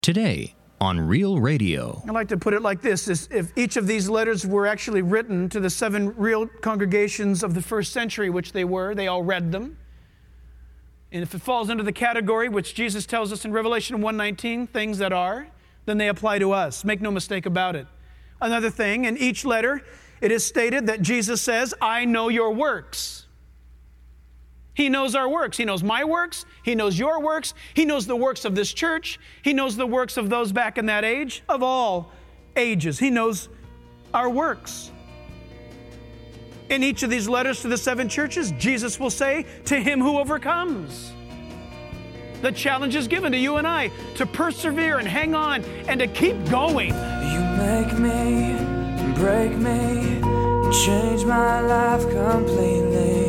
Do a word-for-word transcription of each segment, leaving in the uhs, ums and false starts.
Today on Real Radio. I like to put it like this, is if each of these letters were actually written to the seven real congregations of the first century, which they were, they all read them. And if it falls under the category which Jesus tells us in Revelation one nineteen, things that are, then they apply to us. Make no mistake about it. Another thing, in each letter, it is stated that Jesus says, I know your works. He knows our works. He knows my works. He knows your works. He knows the works of this church. He knows the works of those back in that age, of all ages. He knows our works. In each of these letters to the seven churches, Jesus will say, to him who overcomes. The challenge is given to you and I to persevere and hang on and to keep going. You make me, break me, change my life completely.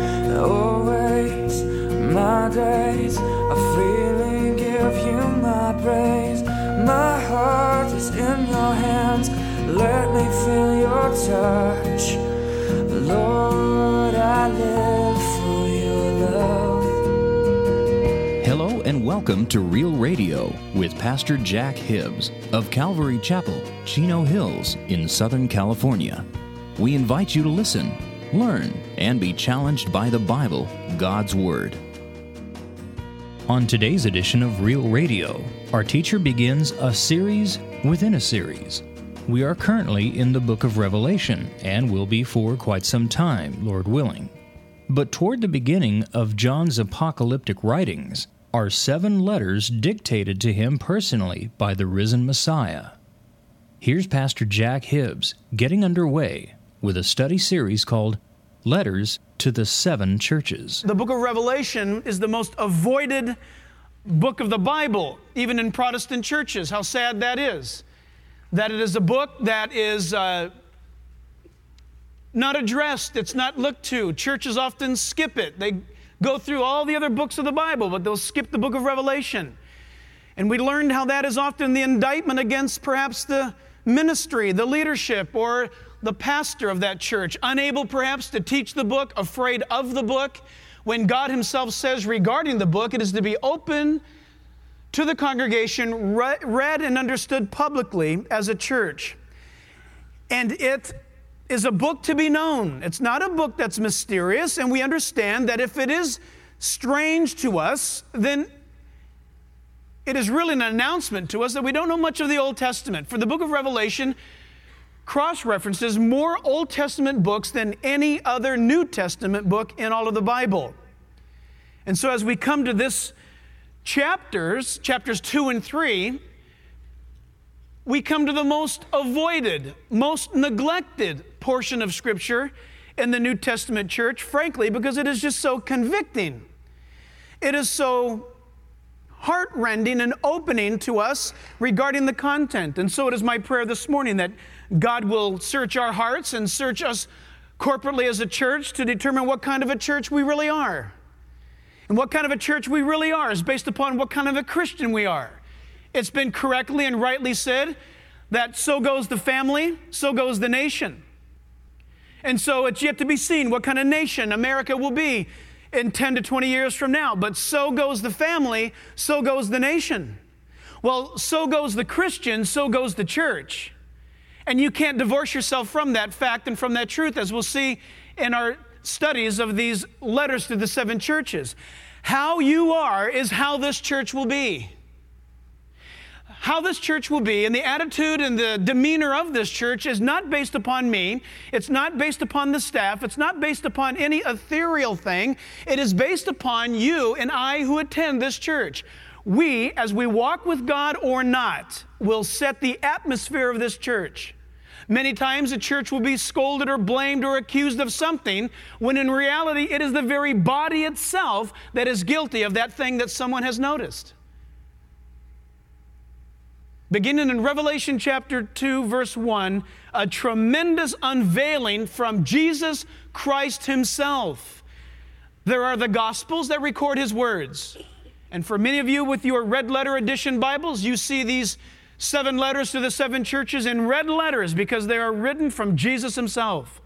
Always my days are freely give you my praise. My heart is in your hands. Let me feel your touch. Lord, I live for your love. Hello and welcome to Real Radio with Pastor Jack Hibbs of Calvary Chapel, Chino Hills in Southern California. We invite you to listen, learn, and be challenged by the Bible, God's Word. On today's edition of Real Radio, our teacher begins a series within a series. We are currently in the book of Revelation, and will be for quite some time, Lord willing. But toward the beginning of John's apocalyptic writings are seven letters dictated to him personally by the risen Messiah. Here's Pastor Jack Hibbs getting underway with a study series called Letters to the Seven Churches. The book of Revelation is the most avoided book of the Bible, even in Protestant churches. How sad that is. That it is a book that is uh, not addressed, it's not looked to. Churches often skip it. They go through all the other books of the Bible, but they'll skip the book of Revelation. And we learned how that is often the indictment against perhaps the ministry, the leadership, or the pastor of that church, unable perhaps to teach the book, afraid of the book, when God himself says regarding the book, it is to be open to the congregation, read and understood publicly as a church. And it is a book to be known. It's not a book that's mysterious, and we understand that if it is strange to us, then it is really an announcement to us that we don't know much of the Old Testament. For the book of Revelation cross-references more Old Testament books than any other New Testament book in all of the Bible. And so as we come to this chapters, chapters two and three, we come to the most avoided, most neglected portion of Scripture in the New Testament church, frankly, because it is just so convicting. It is so heart-rending and opening to us regarding the content. And so it is my prayer this morning that God will search our hearts and search us corporately as a church to determine what kind of a church we really are. And what kind of a church we really are is based upon what kind of a Christian we are. It's been correctly and rightly said that so goes the family, so goes the nation. And so it's yet to be seen what kind of nation America will be in ten to twenty years from now. But so goes the family, so goes the nation. Well, so goes the Christian, so goes the church. And you can't divorce yourself from that fact and from that truth, as we'll see in our studies of these letters to the seven churches. How you are is how this church will be. How this church will be and the attitude and the demeanor of this church is not based upon me. It's not based upon the staff. It's not based upon any ethereal thing. It is based upon you and I who attend this church. We, as we walk with God or not, will set the atmosphere of this church. Many times a church will be scolded or blamed or accused of something, when in reality it is the very body itself that is guilty of that thing that someone has noticed. Beginning in Revelation chapter two, verse one, a tremendous unveiling from Jesus Christ himself. There are the Gospels that record his words. And for many of you with your red letter edition Bibles, you see these seven letters to the seven churches in red letters because they are written from Jesus himself.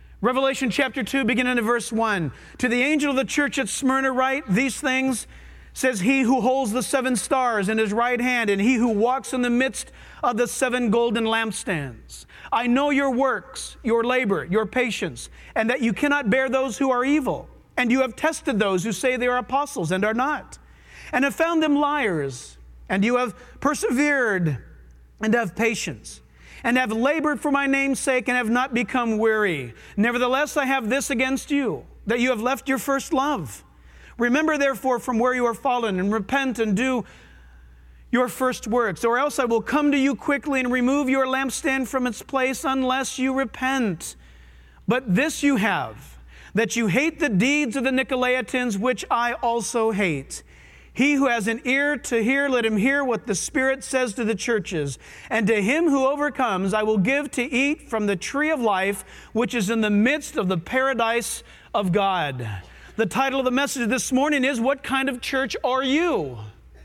Revelation chapter two, beginning in verse one. To the angel of the church at Smyrna write, these things says, he who holds the seven stars in his right hand and he who walks in the midst of the seven golden lampstands. I know your works, your labor, your patience, and that you cannot bear those who are evil. And you have tested those who say they are apostles and are not, and have found them liars. And you have persevered and have patience, and have labored for my name's sake and have not become weary. Nevertheless, I have this against you, that you have left your first love. Remember, therefore, from where you are fallen, and repent and do your first works, or else I will come to you quickly and remove your lampstand from its place unless you repent. But this you have, that you hate the deeds of the Nicolaitans, which I also hate. He who has an ear to hear, let him hear what the Spirit says to the churches. And to him who overcomes, I will give to eat from the tree of life, which is in the midst of the paradise of God. The title of the message this morning is, What Kind of Church Are You?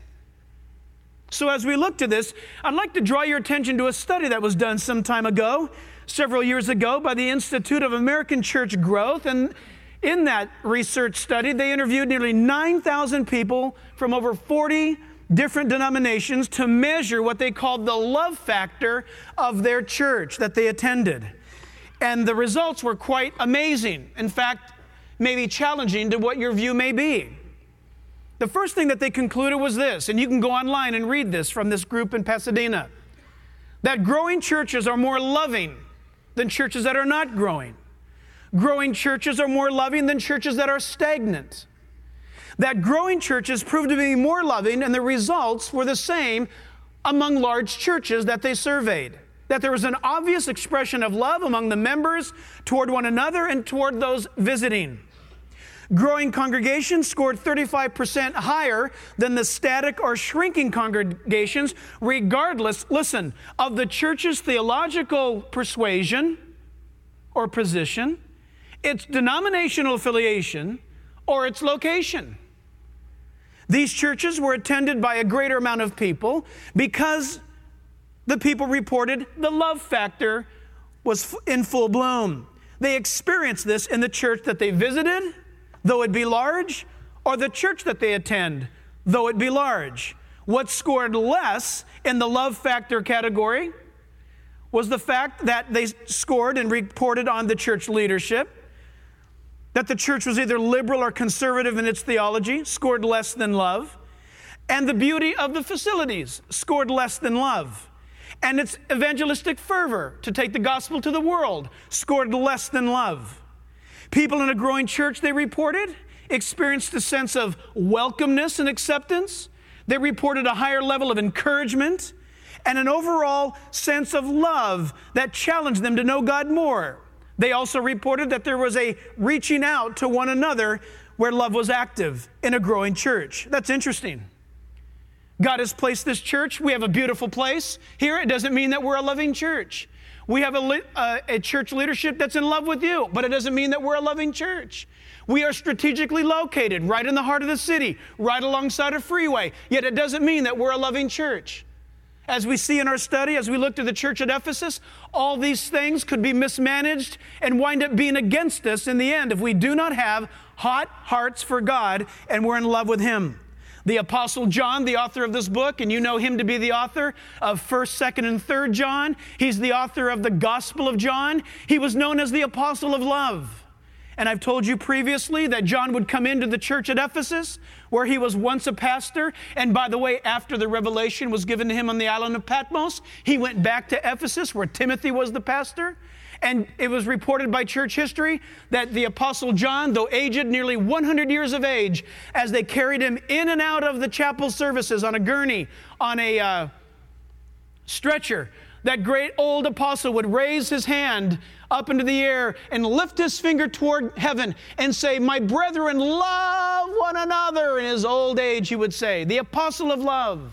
So as we look to this, I'd like to draw your attention to a study that was done some time ago, several years ago, by the Institute of American Church Growth. And in that research study, they interviewed nearly nine thousand people from over forty different denominations to measure what they called the love factor of their church that they attended. And the results were quite amazing. In fact, maybe challenging to what your view may be. The first thing that they concluded was this, and you can go online and read this from this group in Pasadena, that growing churches are more loving than churches that are not growing. Growing churches are more loving than churches that are stagnant. That growing churches proved to be more loving, and the results were the same among large churches that they surveyed. That there was an obvious expression of love among the members toward one another and toward those visiting. Growing congregations scored thirty-five percent higher than the static or shrinking congregations, regardless, listen, of the church's theological persuasion or position, its denominational affiliation, or its location. These churches were attended by a greater amount of people because the people reported the love factor was in full bloom. They experienced this in the church that they visited, though it be large, or the church that they attend, though it be large. What scored less in the love factor category was the fact that they scored and reported on the church leadership, that the church was either liberal or conservative in its theology, scored less than love, and the beauty of the facilities scored less than love, and its evangelistic fervor to take the gospel to the world scored less than love. People in a growing church, they reported, experienced a sense of welcomeness and acceptance. They reported a higher level of encouragement and an overall sense of love that challenged them to know God more. They also reported that there was a reaching out to one another where love was active in a growing church. That's interesting. God has placed this church. We have a beautiful place here. It doesn't mean that we're a loving church. We have a, uh, a church leadership that's in love with you, but it doesn't mean that we're a loving church. We are strategically located right in the heart of the city, right alongside a freeway, yet it doesn't mean that we're a loving church. As we see in our study, as we look to the church at Ephesus, all these things could be mismanaged and wind up being against us in the end if we do not have hot hearts for God and we're in love with Him. The Apostle John, the author of this book, and you know him to be the author of first, second, and third John. He's the author of the Gospel of John. He was known as the Apostle of Love. And I've told you previously that John would come into the church at Ephesus, where he was once a pastor. And by the way, after the revelation was given to him on the island of Patmos, he went back to Ephesus, where Timothy was the pastor. And it was reported by church history that the Apostle John, though aged nearly one hundred years of age, as they carried him in and out of the chapel services on a gurney, on a uh, stretcher, that great old apostle would raise his hand up into the air and lift his finger toward heaven and say, "My brethren, love one another." In his old age, he would say, the apostle of love.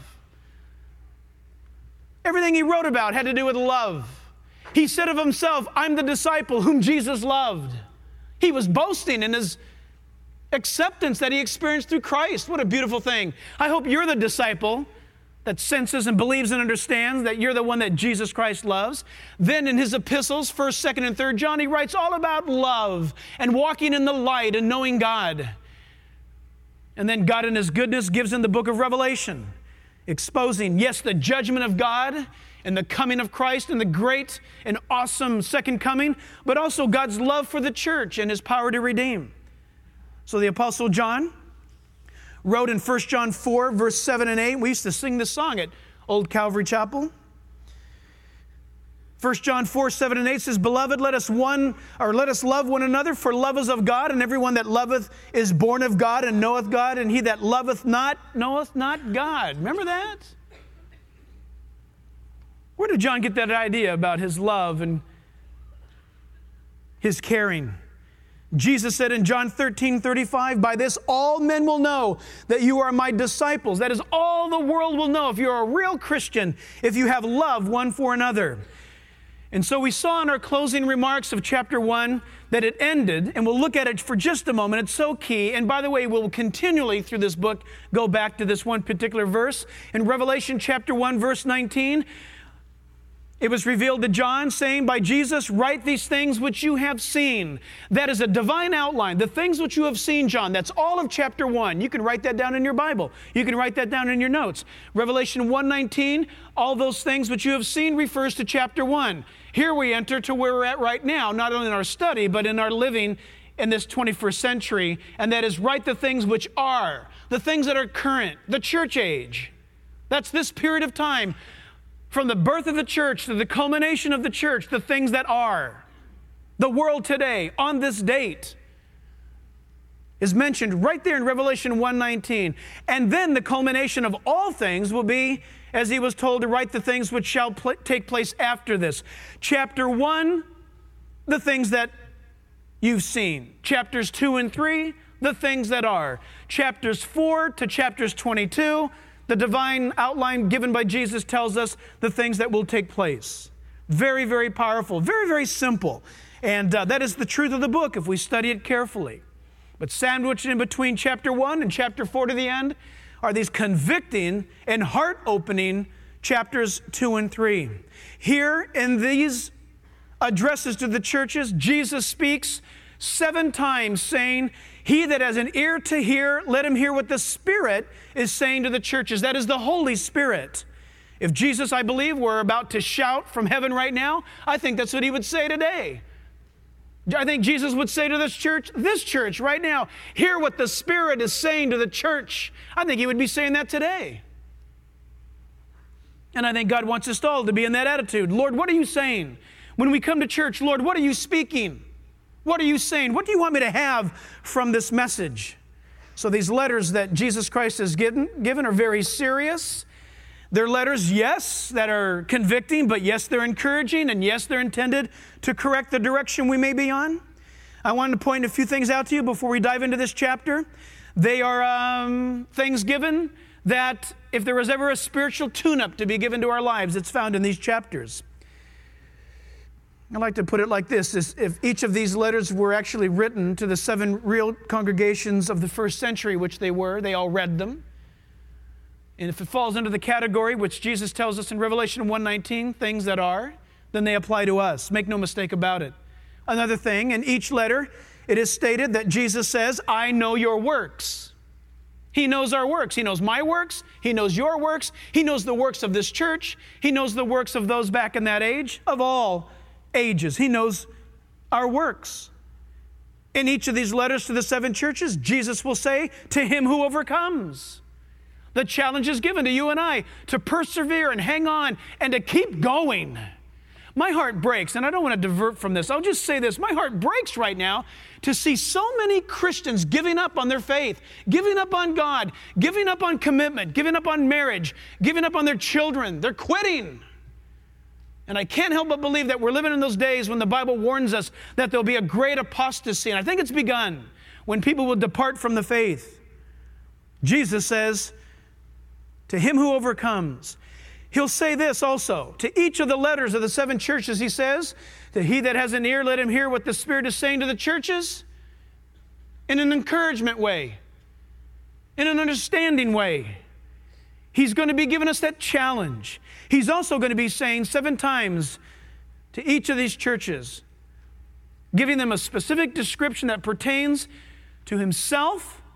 Everything he wrote about had to do with love. He said of himself, "I'm the disciple whom Jesus loved." He was boasting in his acceptance that he experienced through Christ. What a beautiful thing. I hope you're the disciple that senses and believes and understands that you're the one that Jesus Christ loves. Then in his epistles, first, second, and third John, he writes all about love and walking in the light and knowing God. And then God in His goodness gives in the book of Revelation, exposing, yes, the judgment of God and the coming of Christ and the great and awesome second coming, but also God's love for the church and His power to redeem. So the Apostle John wrote in First John four, verse seven and eight. We used to sing this song at Old Calvary Chapel. First John four, seven and eight says, Beloved, let us one or let us love one another, for love is of God, and everyone that loveth is born of God and knoweth God, and he that loveth not knoweth not God. Remember that? Where did John get that idea about his love and his caring? Jesus said in John thirteen, thirty-five, By this all men will know that you are my disciples. That is, all the world will know if you're a real Christian, if you have love one for another. And so we saw in our closing remarks of chapter one that it ended, and we'll look at it for just a moment. It's so key. And by the way, we'll continually through this book go back to this one particular verse. In Revelation chapter one, verse nineteen, it was revealed to John, saying by Jesus, Write these things which you have seen. That is a divine outline. The things which you have seen, John, that's all of chapter one. You can write that down in your Bible. You can write that down in your notes. Revelation one nineteen, all those things which you have seen refers to chapter one. Here we enter to where we're at right now, not only in our study, but in our living in this twenty-first century, and that is write the things which are, the things that are current, the church age. That's this period of time. From the birth of the church to the culmination of the church, the things that are. The world today, on this date, is mentioned right there in Revelation one nineteen. And then the culmination of all things will be, as he was told to write the things which shall pl- take place after this. Chapter one, the things that you've seen. Chapters two and three, the things that are. Chapters four to chapters twenty-two, the divine outline given by Jesus tells us the things that will take place. Very, very powerful. Very, very simple. And uh, that is the truth of the book if we study it carefully. But sandwiched in between chapter one and chapter four to the end are these convicting and heart-opening chapters two and three. Here in these addresses to the churches, Jesus speaks seven times saying, He that has an ear to hear, let him hear what the Spirit is saying to the churches. That is the Holy Spirit. If Jesus, I believe, were about to shout from heaven right now, I think that's what He would say today. I think Jesus would say to this church, this church right now, hear what the Spirit is saying to the church. I think He would be saying that today. And I think God wants us all to be in that attitude. Lord, what are you saying? When we come to church, Lord, what are you speaking? What are you saying? What do you want me to have from this message? So these letters that Jesus Christ has given, given are very serious. They're letters, yes, that are convicting, but yes, they're encouraging, and yes, they're intended to correct the direction we may be on. I wanted to point a few things out to you before we dive into this chapter. They are um, things given that if there was ever a spiritual tune-up to be given to our lives, it's found in these chapters. I like to put it like this, is if each of these letters were actually written to the seven real congregations of the first century, which they were, they all read them. And if it falls into the category which Jesus tells us in Revelation one nineteen, things that are, then they apply to us. Make no mistake about it. Another thing, in each letter, it is stated that Jesus says, I know your works. He knows our works. He knows my works. He knows your works. He knows the works of this church. He knows the works of those back in that age, of all ages. He knows our works. In each of these letters to the seven churches, Jesus will say, to him who overcomes. The challenge is given to you and I to persevere and hang on and to keep going. My heart breaks, and I don't want to divert from this. I'll just say this. My heart breaks right now to see so many Christians giving up on their faith, giving up on God, giving up on commitment, giving up on marriage, giving up on their children. They're quitting. And I can't help but believe that we're living in those days when the Bible warns us that there'll be a great apostasy. And I think it's begun when people will depart from the faith. Jesus says, to him who overcomes. He'll say this also. To each of the letters of the seven churches, he says, to he that has an ear, let him hear what the Spirit is saying to the churches in an encouragement way, in an understanding way. He's going to be giving us that challenge. He's also going to be saying seven times to each of these churches, giving them a specific description that pertains to himself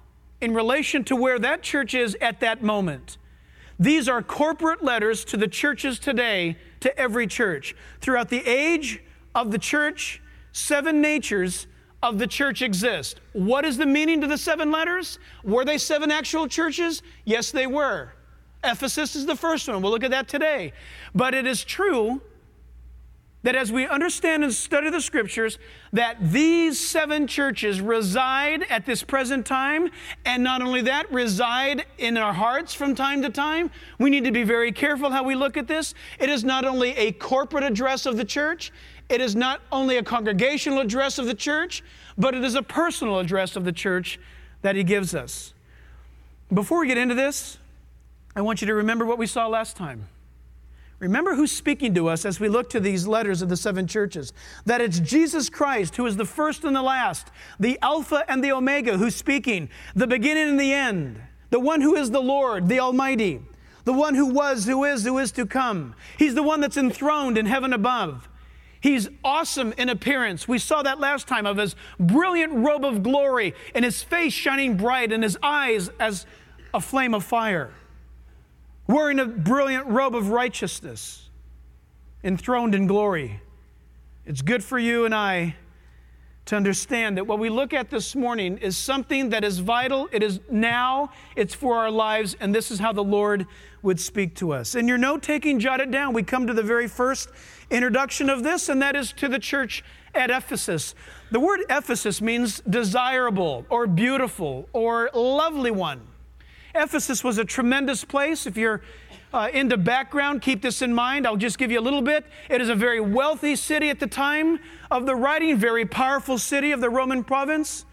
in relation to where that church is at that moment. These are corporate letters to the churches today, to every church. Throughout the age of the church, seven natures of the church exist. What is the meaning to the seven letters? Were they seven actual churches? Yes, they were. Ephesus is the first one. We'll look at that today. But it is true that as we understand and study the Scriptures, that these seven churches reside at this present time, and not only that, reside in our hearts from time to time. We need to be very careful how we look at this. It is not only a corporate address of the church, it is not only a congregational address of the church, but it is a personal address of the church that he gives us. Before we get into this, I want you to remember what we saw last time. Remember who's speaking to us as we look to these letters of the seven churches. That it's Jesus Christ who is the first and the last, the Alpha and the Omega who's speaking, the beginning and the end, the one who is the Lord, the Almighty, the one who was, who is, who is to come. He's the one that's enthroned in heaven above. He's awesome in appearance. We saw that last time, of his brilliant robe of glory and his face shining bright and his eyes as a flame of fire. Wearing a brilliant robe of righteousness, enthroned in glory. It's good for you and I to understand that what we look at this morning is something that is vital. It is now, it's for our lives, and this is how the Lord would speak to us. In your note-taking, jot it down. We come to the very first introduction of this, and that is to the church at Ephesus. The word Ephesus means desirable or beautiful or lovely one. Ephesus was a tremendous place. If you're uh, into background, keep this in mind. I'll just give you a little bit. It is a very wealthy city at the time of the writing, very powerful city of the Roman province.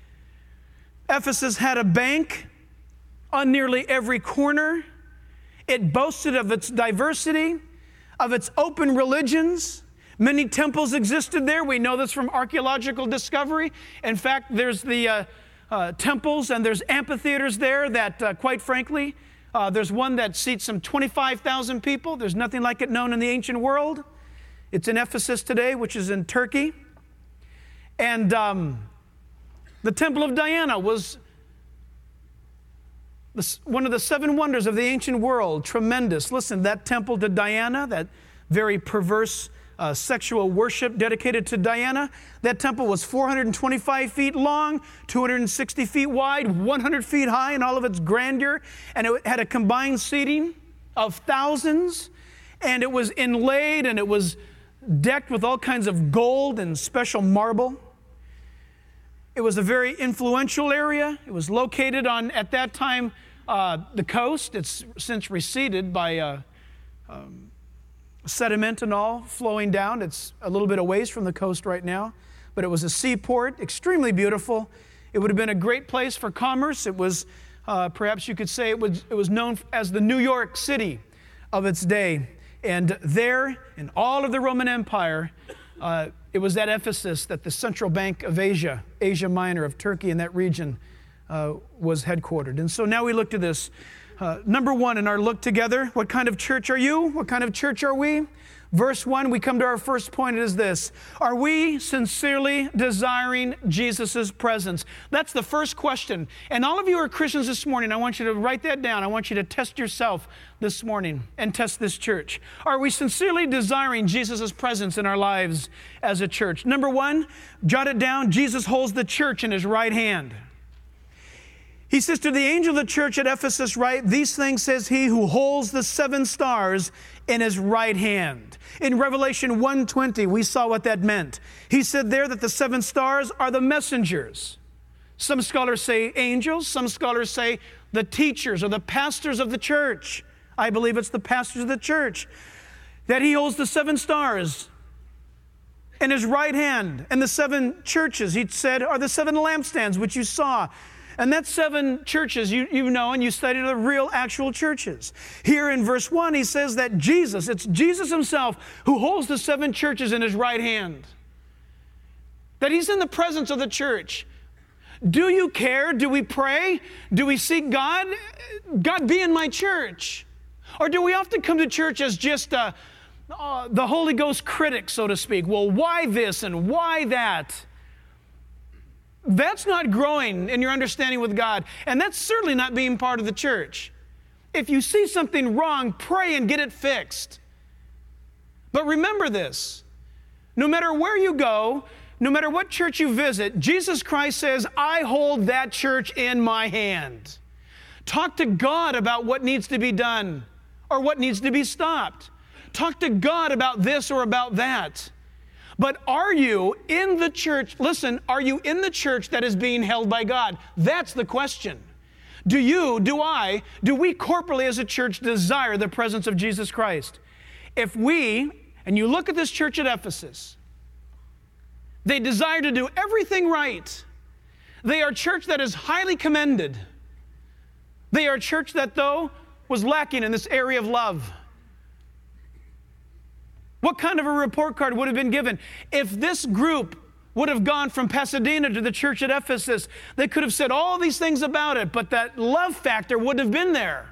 Ephesus had a bank on nearly every corner. It boasted of its diversity, of its open religions. Many temples existed there. We know this from archaeological discovery. In fact, there's the uh, Uh, temples, and there's amphitheaters there that, uh, quite frankly, uh, there's one that seats some twenty-five thousand people. There's nothing like it known in the ancient world. It's in Ephesus today, which is in Turkey. And um, the Temple of Diana was the, one of the seven wonders of the ancient world. Tremendous. Listen, that temple to Diana, that very perverse Uh, sexual worship dedicated to Diana. That temple was four hundred twenty-five feet long, two hundred sixty feet wide, one hundred feet high in all of its grandeur, and it had a combined seating of thousands, and it was inlaid and it was decked with all kinds of gold and special marble. It was a very influential area. It was located on, at that time, uh, the coast. It's since receded by uh, um, sediment and all flowing down. It's a little bit away from the coast right now, but it was a seaport, extremely beautiful. It would have been a great place for commerce. It was, uh, perhaps you could say, it was, it was known as the New York City of its day. And there, in all of the Roman Empire, uh, it was at Ephesus that the central bank of Asia, Asia Minor, of Turkey and that region, uh, was headquartered. And so now we look to this. Uh, number one in our look together, what kind of church are you? What kind of church are we? Verse one, we come to our first point. It is this: are we sincerely desiring Jesus' presence? That's the first question. And all of you who are Christians this morning, I want you to write that down. I want you to test yourself this morning and test this church. Are we sincerely desiring Jesus' presence in our lives as a church? Number one, jot it down. Jesus holds the church in his right hand. He says to the angel of the church at Ephesus, write, these things says he who holds the seven stars in his right hand. In Revelation one twenty, we saw what that meant. He said there that the seven stars are the messengers. Some scholars say angels. Some scholars say the teachers or the pastors of the church. I believe it's the pastors of the church. That he holds the seven stars in his right hand. And the seven churches, he said, are the seven lampstands, which you saw. And that's seven churches you, you know, and you study the real actual churches. Here in verse one, he says that Jesus, it's Jesus himself who holds the seven churches in his right hand. That he's in the presence of the church. Do you care? Do we pray? Do we seek God? God, be in my church. Or do we often come to church as just uh, uh, the Holy Ghost critic, so to speak? Well, why this and why that? That's not growing in your understanding with God, and that's certainly not being part of the church. If you see something wrong, pray and get it fixed. But remember this, no matter where you go, no matter what church you visit, Jesus Christ says, I hold that church in my hand. Talk to God about what needs to be done or what needs to be stopped. Talk to God about this or about that. But are you in the church, listen, are you in the church that is being held by God? That's the question. Do you, do I, do we corporately as a church desire the presence of Jesus Christ? If we, and you look at this church at Ephesus, they desire to do everything right. They are a church that is highly commended. They are a church that, though, was lacking in this area of love. What kind of a report card would have been given? If this group would have gone from Pasadena to the church at Ephesus, they could have said all these things about it, but that love factor wouldn't have been there.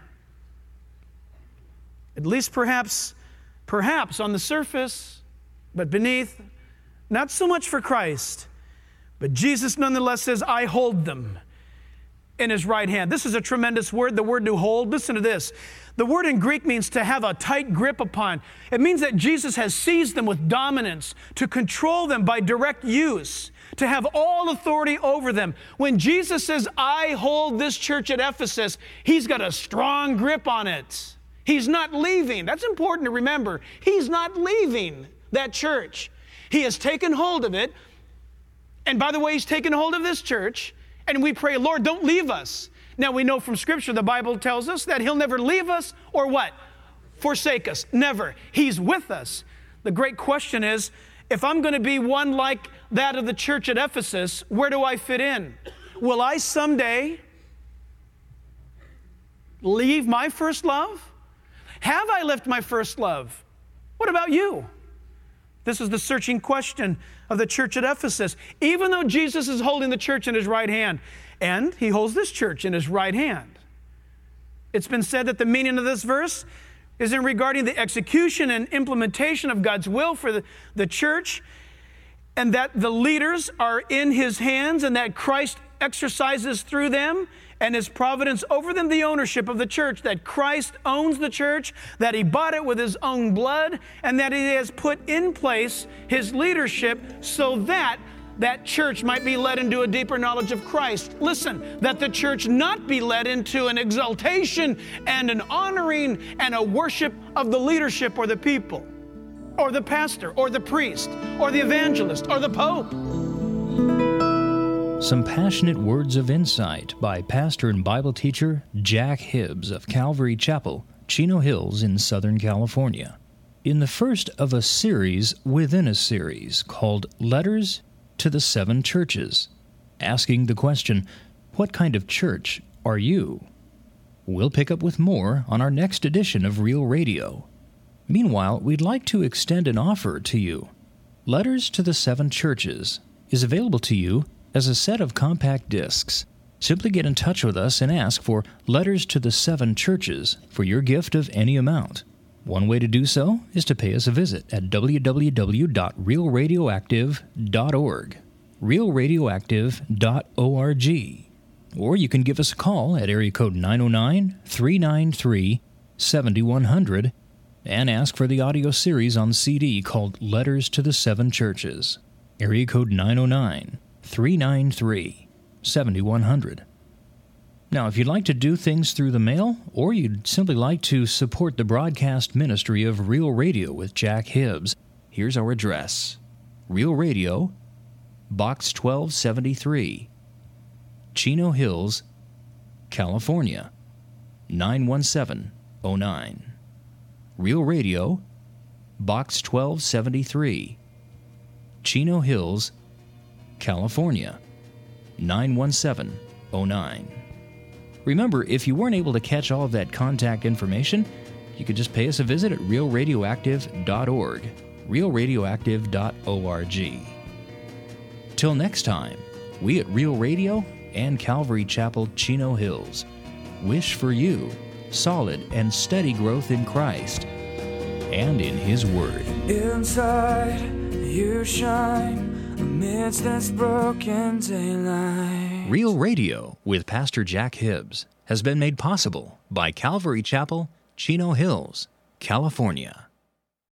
At least perhaps, perhaps on the surface, but beneath, not so much for Christ. But Jesus nonetheless says, I hold them in his right hand. This is a tremendous word, the word to hold. Listen to this. The word in Greek means to have a tight grip upon. It means that Jesus has seized them with dominance, to control them by direct use, to have all authority over them. When Jesus says, I hold this church at Ephesus, he's got a strong grip on it. He's not leaving. That's important to remember. He's not leaving that church. He has taken hold of it. And by the way, he's taken hold of this church. And we pray, Lord, don't leave us. Now we know from Scripture, the Bible tells us that he'll never leave us or what? Forsake us. Never. He's with us. The great question is, if I'm going to be one like that of the church at Ephesus, where do I fit in? Will I someday leave my first love? Have I left my first love? What about you? This is the searching question of the church at Ephesus. Even though Jesus is holding the church in his right hand, and he holds this church in his right hand. It's been said that the meaning of this verse is in regarding the execution and implementation of God's will for the, the church, and that the leaders are in his hands, and that Christ exercises through them and his providence over them the ownership of the church, that Christ owns the church, that he bought it with his own blood, and that he has put in place his leadership so that that church might be led into a deeper knowledge of Christ. Listen, that the church not be led into an exaltation and an honoring and a worship of the leadership or the people, or the pastor, or the priest, or the evangelist, or the pope. Some passionate words of insight by pastor and Bible teacher Jack Hibbs of Calvary Chapel, Chino Hills in Southern California. In the first of a series within a series called Letters to the Seven Churches, asking the question, what kind of church are you? We'll pick up with more on our next edition of Real Radio. Meanwhile, we'd like to extend an offer to you. Letters to the Seven Churches is available to you as a set of compact discs. Simply get in touch with us and ask for Letters to the Seven Churches for your gift of any amount. One way to do so is to pay us a visit at w w w dot real radioactive dot org, real radioactive dot org, or you can give us a call at area code nine oh nine, three nine three, seven one zero zero and ask for the audio series on C D called Letters to the Seven Churches. Area code nine oh nine, three nine three, seven one zero zero. Now, if you'd like to do things through the mail, or you'd simply like to support the broadcast ministry of Real Radio with Jack Hibbs, here's our address. Real Radio, Box twelve seventy-three, Chino Hills, California, nine one seven oh nine. Real Radio, Box twelve seventy-three, Chino Hills, California, nine one seven oh nine. Remember, if you weren't able to catch all of that contact information, you could just pay us a visit at real radioactive dot org, real radioactive dot org. Till next time, we at Real Radio and Calvary Chapel, Chino Hills wish for you solid and steady growth in Christ and in His Word. Inside you shine amidst this broken daylight. Real Radio with Pastor Jack Hibbs has been made possible by Calvary Chapel, Chino Hills, California.